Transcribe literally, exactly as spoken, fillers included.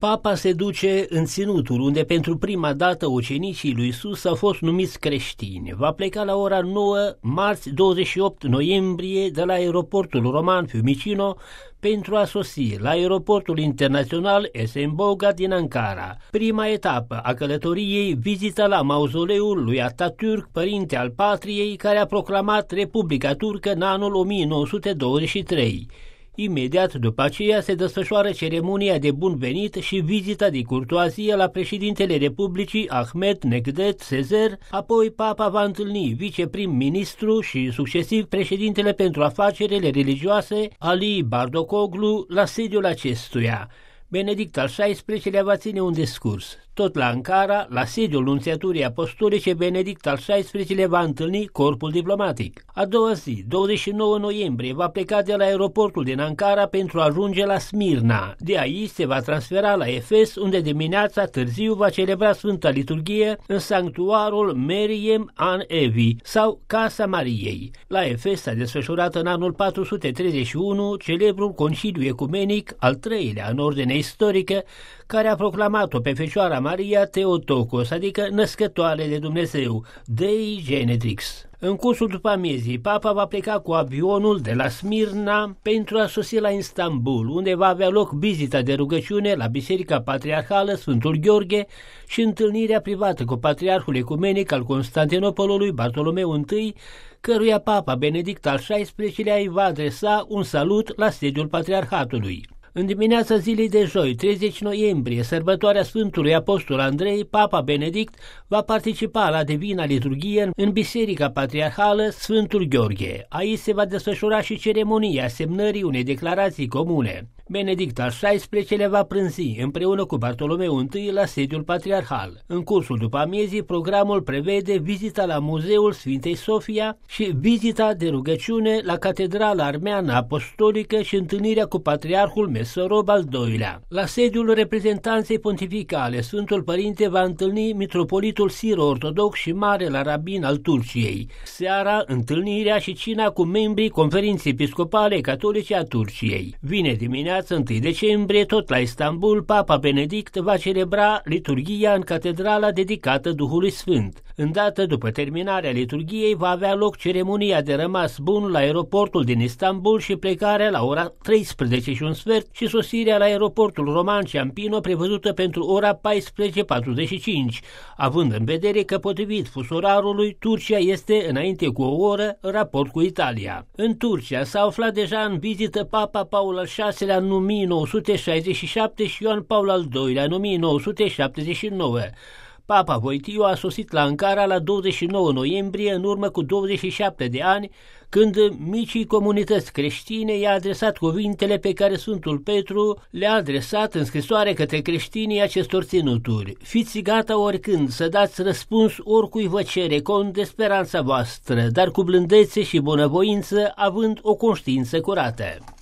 Papa se duce în ținutul unde pentru prima dată ucenicii lui Iisus au fost numiți creștini. Va pleca la ora nouă, marți douăzeci și opt noiembrie, de la aeroportul roman Fiumicino pentru a sosi la aeroportul internațional Esenboga din Ankara. Prima etapă a călătoriei, vizita la mauzoleul lui Atatürk, părinte al patriei, care a proclamat Republica Turcă în anul o mie nouă sute douăzeci și trei. Imediat după aceea se desfășoară ceremonia de bun venit și vizita de curtoazie la președintele Republicii Ahmet Necdet Sezer, apoi papa va întâlni viceprim-ministru și succesiv președintele pentru afacerile religioase Ali Bardocoglu la sediul acestuia. Benedict al șaisprezecelea va ține un discurs. Tot la Ankara, la sediul Nunțiaturii Apostolice, Benedict al șaisprezecelea va întâlni corpul diplomatic. A doua zi, douăzeci și nouă noiembrie, va pleca de la aeroportul din Ankara pentru a ajunge la Smirna. De aici se va transfera la Efes, unde dimineața târziu va celebra Sfânta Liturghie în sanctuarul Meriem an Evi sau Casa Mariei. La Efes s-a desfășurat în anul patru sute treizeci și unu celebrul Conciliu Ecumenic, al treilea în ordine istorică, care a proclamat-o pe Fecioara Maria Theotokos, adică născătoare de Dumnezeu, Dei Genetrix. În cursul după amiezii, papa va pleca cu avionul de la Smirna pentru a sosi la Istanbul, unde va avea loc vizita de rugăciune la Biserica Patriarhală Sfântul Gheorghe și întâlnirea privată cu Patriarhul Ecumenic al Constantinopolului Bartolomeu I, căruia papa Benedict al șaisprezecelea îi va adresa un salut la sediul Patriarhatului. În dimineața zilei de joi, treizeci noiembrie, sărbătoarea Sfântului Apostol Andrei, papa Benedict va participa la Divina Liturghie în Biserica Patriarhală Sfântul Gheorghe. Aici se va desfășura și ceremonia semnării unei declarații comune. Benedict al șaisprezecelea va prânzi împreună cu Bartolomeu I la sediul patriarhal. În cursul după amiezii, programul prevede vizita la Muzeul Sfintei Sofia și vizita de rugăciune la Catedrala Armeană Apostolică și întâlnirea cu Patriarhul Mesorob al doilea. La sediul reprezentanței pontificale, Sfântul Părinte va întâlni mitropolitul siro-ortodox și marele rabin al Turciei. Seara, întâlnirea și cina cu membrii Conferinței Episcopale Catolice a Turciei. Vineri dimineața, întâi decembrie, tot la Istanbul, papa Benedict va celebra liturghia în catedrala dedicată Duhului Sfânt. Îndată după terminarea liturghiei va avea loc ceremonia de rămas bun la aeroportul din Istanbul și plecarea la ora treisprezece și un sfert și sosirea la aeroportul roman Ciampino prevăzută pentru ora paisprezece patruzeci și cinci, având în vedere că potrivit fusorarului Turcia este înainte cu o oră în raport cu Italia. În Turcia s-a aflat deja în vizită papa Paul al șaselea în o mie nouă sute șaizeci și șapte și Ioan Paul al doilea în o mie nouă sute șaptezeci și nouă. Papa Voitiu a sosit la Ankara la douăzeci și nouă noiembrie, în urmă cu douăzeci și șapte de ani, când micii comunități creștine i-a adresat cuvintele pe care Sfântul Petru le-a adresat în scrisoare către creștinii acestor ținuturi. Fiți gata oricând să dați răspuns oricui vă cere cont de speranța voastră, dar cu blândețe și bunăvoință, având o conștiință curată.